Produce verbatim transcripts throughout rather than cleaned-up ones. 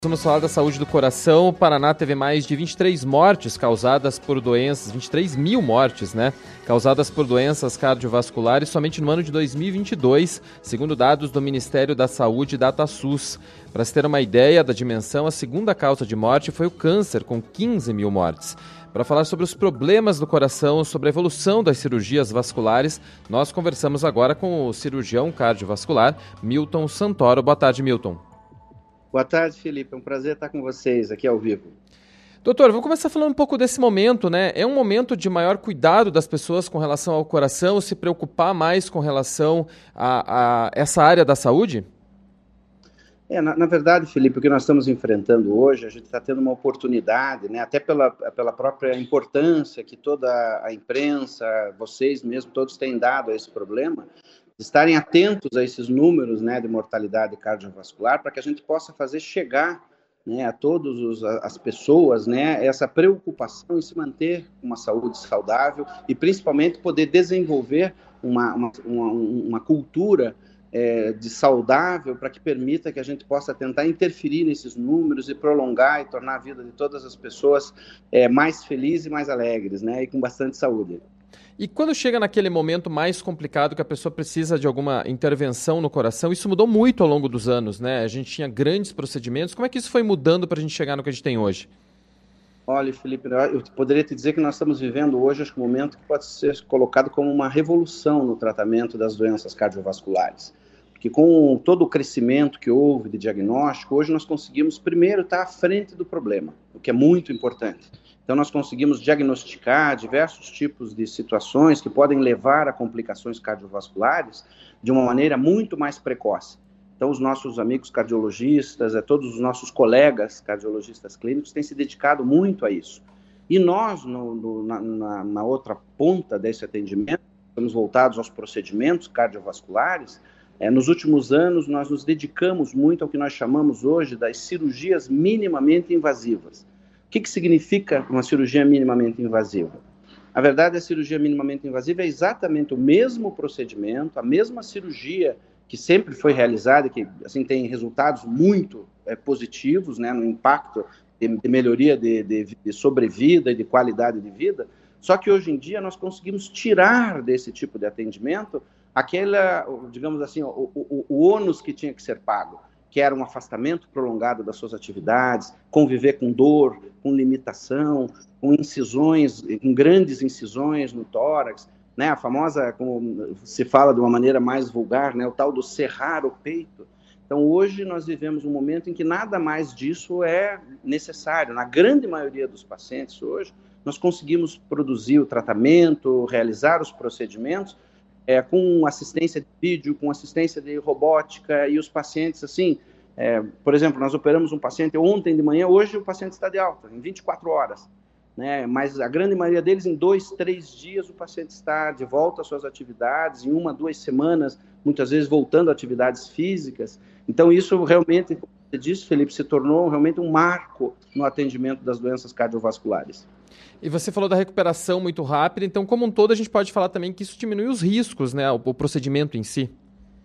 Vamos falar da saúde do coração. O Paraná teve mais de vinte e três mortes causadas por doenças, vinte e três mil mortes, né? Causadas por doenças cardiovasculares somente no ano de dois mil e vinte e dois, segundo dados do Ministério da Saúde e DataSUS. Para se ter uma ideia da dimensão, a segunda causa de morte foi o câncer, com quinze mil mortes. Para falar sobre os problemas do coração, sobre a evolução das cirurgias vasculares, nós conversamos agora com o cirurgião cardiovascular Milton Santoro. Boa tarde, Milton. Boa tarde, Felipe. É um prazer estar com vocês aqui ao vivo. Doutor, vou começar falando um pouco desse momento, né? É um momento de maior cuidado das pessoas com relação ao coração, se preocupar mais com relação a, a essa área da saúde? É, na, na verdade, Felipe, o que nós estamos enfrentando hoje, a gente está tendo uma oportunidade, né? Até pela, pela própria importância que toda a imprensa, vocês mesmo, todos têm dado a esse problema, estarem atentos a esses números, né, de mortalidade cardiovascular, para que a gente possa fazer chegar, né, a todas as pessoas, né, essa preocupação em se manter uma saúde saudável e principalmente poder desenvolver uma, uma, uma, uma cultura é, de saudável para que permita que a gente possa tentar interferir nesses números e prolongar e tornar a vida de todas as pessoas é, mais felizes e mais alegres, né, e com bastante saúde. E quando chega naquele momento mais complicado que a pessoa precisa de alguma intervenção no coração, isso mudou muito ao longo dos anos, né? A gente tinha grandes procedimentos. Como é que isso foi mudando para a gente chegar no que a gente tem hoje? Olha, Felipe, eu poderia te dizer que nós estamos vivendo hoje acho, um momento que pode ser colocado como uma revolução no tratamento das doenças cardiovasculares. Porque com todo o crescimento que houve de diagnóstico, hoje nós conseguimos primeiro estar à frente do problema, o que é muito importante. Então, nós conseguimos diagnosticar diversos tipos de situações que podem levar a complicações cardiovasculares de uma maneira muito mais precoce. Então, os nossos amigos cardiologistas, todos os nossos colegas cardiologistas clínicos têm se dedicado muito a isso. E nós, no, no, na, na outra ponta desse atendimento, estamos voltados aos procedimentos cardiovasculares. É, nos últimos anos, nós nos dedicamos muito ao que nós chamamos hoje das cirurgias minimamente invasivas. O que, que significa uma cirurgia minimamente invasiva? A verdade, a cirurgia minimamente invasiva é exatamente o mesmo procedimento, a mesma cirurgia que sempre foi realizada, que assim, tem resultados muito é, positivos, né, no impacto de, de melhoria de, de, de sobrevida e de qualidade de vida, só que hoje em dia nós conseguimos tirar desse tipo de atendimento aquela, digamos assim, o, o, o ônus que tinha que ser pago, que era um afastamento prolongado das suas atividades, conviver com dor, com limitação, com incisões, com grandes incisões no tórax, né? A famosa, como se fala de uma maneira mais vulgar, né? O tal do serrar o peito. Então, hoje nós vivemos um momento em que nada mais disso é necessário. Na grande maioria dos pacientes hoje, nós conseguimos produzir o tratamento, realizar os procedimentos, É, com assistência de vídeo, com assistência de robótica, e os pacientes, assim, é, por exemplo, nós operamos um paciente ontem de manhã, hoje o paciente está de alta, em vinte e quatro horas, né? Mas a grande maioria deles, em dois, três dias, o paciente está de volta às suas atividades, em uma, duas semanas, muitas vezes voltando a atividades físicas. Então, isso realmente, como você disse, Felipe, se tornou realmente um marco no atendimento das doenças cardiovasculares. E você falou da recuperação muito rápida, então, como um todo, a gente pode falar também que isso diminui os riscos, né, o, o procedimento em si?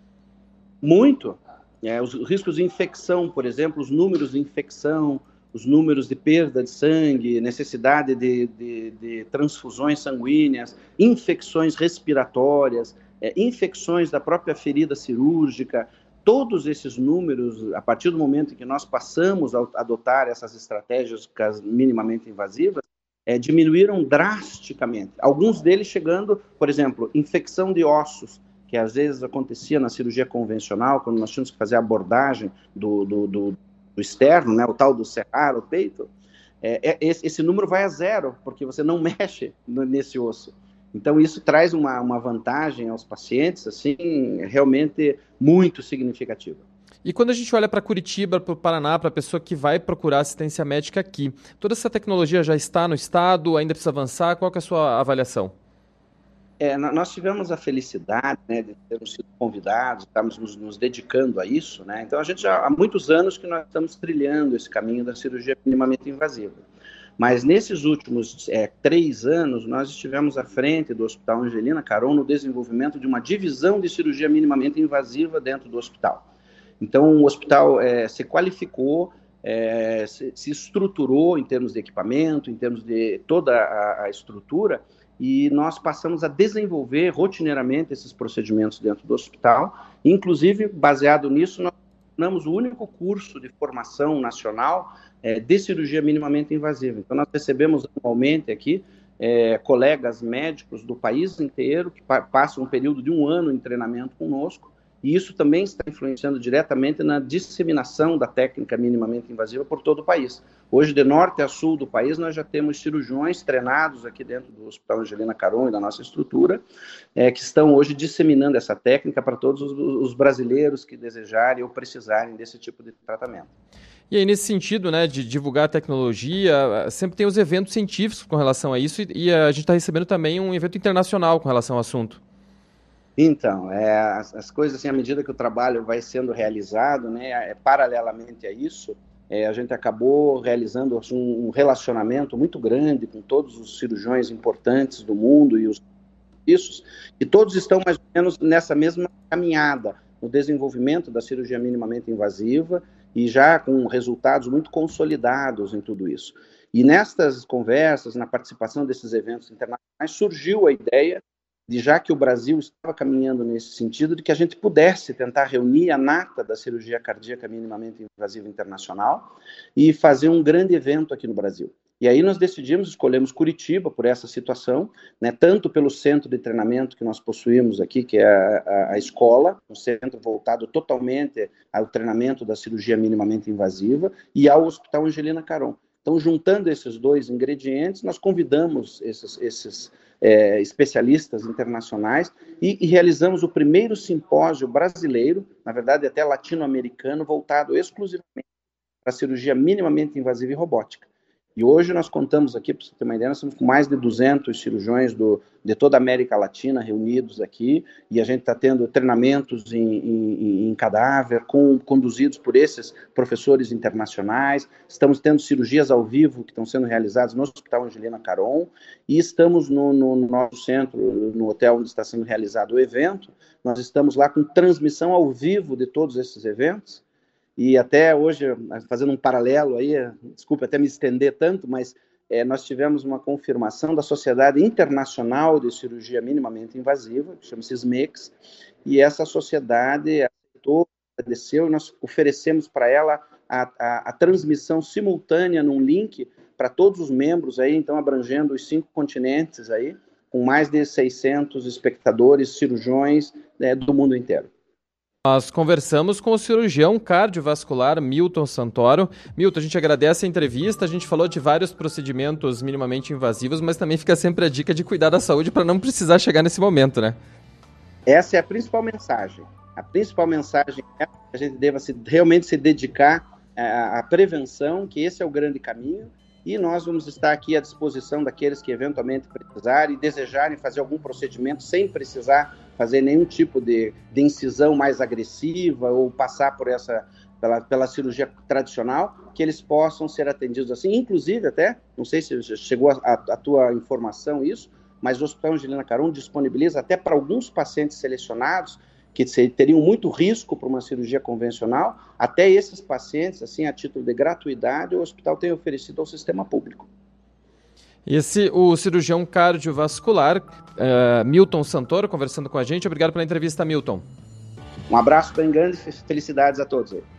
Muito. É, os riscos de infecção, por exemplo, os números de infecção, os números de perda de sangue, necessidade de, de, de transfusões sanguíneas, infecções respiratórias, é, infecções da própria ferida cirúrgica, todos esses números, a partir do momento em que nós passamos a adotar essas estratégias minimamente invasivas, É, diminuíram drasticamente. Alguns deles chegando, por exemplo, infecção de ossos, que às vezes acontecia na cirurgia convencional, quando nós tínhamos que fazer a abordagem do, do, do, do externo, né, o tal do serrar o peito, é, é, esse, esse número vai a zero, porque você não mexe no, nesse osso. Então, isso traz uma, uma vantagem aos pacientes, assim, realmente muito significativa. E quando a gente olha para Curitiba, para o Paraná, para a pessoa que vai procurar assistência médica aqui, toda essa tecnologia já está no estado, ainda precisa avançar? Qual que é a sua avaliação? É, nós tivemos a felicidade, né, de termos sido convidados, estamos nos, nos dedicando a isso, né? Então, a gente já há muitos anos que nós estamos trilhando esse caminho da cirurgia minimamente invasiva. Mas nesses últimos é, três anos, nós estivemos à frente do Hospital Angelina Caron no desenvolvimento de uma divisão de cirurgia minimamente invasiva dentro do hospital. Então, o hospital é, se qualificou é, se, se estruturou em termos de equipamento, em termos de toda a, a estrutura, e nós passamos a desenvolver rotineiramente esses procedimentos dentro do hospital. Inclusive, baseado nisso, nós tornamos o único curso de formação nacional é, de cirurgia minimamente invasiva. Então, nós recebemos anualmente aqui é, colegas médicos do país inteiro que pa- passam um período de um ano em treinamento conosco, e isso também está influenciando diretamente na disseminação da técnica minimamente invasiva por todo o país. Hoje, de norte a sul do país, nós já temos cirurgiões treinados aqui dentro do Hospital Angelina Caron e da nossa estrutura, é, que estão hoje disseminando essa técnica para todos os, os brasileiros que desejarem ou precisarem desse tipo de tratamento. E aí, nesse sentido, né, de divulgar a tecnologia, sempre tem os eventos científicos com relação a isso, e, e a gente está recebendo também um evento internacional com relação ao assunto. Então, é, as, as coisas, assim, à medida que o trabalho vai sendo realizado, né, é, paralelamente a isso, é, a gente acabou realizando assim, um relacionamento muito grande com todos os cirurgiões importantes do mundo e os serviços, e todos estão mais ou menos nessa mesma caminhada, no desenvolvimento da cirurgia minimamente invasiva, e já com resultados muito consolidados em tudo isso. E nestas conversas, na participação desses eventos internacionais, surgiu a ideia de, já que o Brasil estava caminhando nesse sentido, de que a gente pudesse tentar reunir a nata da cirurgia cardíaca minimamente invasiva internacional e fazer um grande evento aqui no Brasil. E aí nós decidimos, escolhemos Curitiba por essa situação, né, tanto pelo centro de treinamento que nós possuímos aqui, que é a, a, a escola, um centro voltado totalmente ao treinamento da cirurgia minimamente invasiva, e ao Hospital Angelina Caron. Então, juntando esses dois ingredientes, nós convidamos esses, esses é, especialistas internacionais e, e realizamos o primeiro simpósio brasileiro, na verdade até latino-americano, voltado exclusivamente para a cirurgia minimamente invasiva e robótica. E hoje nós contamos aqui, para você ter uma ideia, nós estamos com mais de duzentos cirurgiões do, de toda a América Latina reunidos aqui, e a gente está tendo treinamentos em, em, em cadáver, com, conduzidos por esses professores internacionais, estamos tendo cirurgias ao vivo que estão sendo realizadas no Hospital Angelina Caron, e estamos no, no, no nosso centro, no hotel onde está sendo realizado o evento, nós estamos lá com transmissão ao vivo de todos esses eventos. E até hoje, fazendo um paralelo aí, desculpe até me estender tanto, mas é, nós tivemos uma confirmação da Sociedade Internacional de Cirurgia Minimamente Invasiva, que chama-se S M E X, e essa sociedade aceitou, agradeceu, e nós oferecemos para ela a, a, a transmissão simultânea num link para todos os membros, aí, então abrangendo os cinco continentes, aí, com mais de seiscentos espectadores, cirurgiões é, do mundo inteiro. Nós conversamos com o cirurgião cardiovascular Milton Santoro. Milton, a gente agradece a entrevista, a gente falou de vários procedimentos minimamente invasivos, mas também fica sempre a dica de cuidar da saúde para não precisar chegar nesse momento, né? Essa é a principal mensagem. A principal mensagem é que a gente deva se, realmente se dedicar à, à prevenção, que esse é o grande caminho, e nós vamos estar aqui à disposição daqueles que eventualmente precisarem e desejarem fazer algum procedimento sem precisar fazer nenhum tipo de, de incisão mais agressiva ou passar por essa, pela, pela cirurgia tradicional, que eles possam ser atendidos assim. Inclusive até, não sei se chegou a, a, a tua informação isso, mas o Hospital Angelina Caron disponibiliza até para alguns pacientes selecionados que teriam muito risco para uma cirurgia convencional, até esses pacientes, assim, a título de gratuidade, o hospital tem oferecido ao sistema público. Esse, o cirurgião cardiovascular, uh, Milton Santoro, conversando com a gente. Obrigado pela entrevista, Milton. Um abraço bem grande e felicidades a todos aí.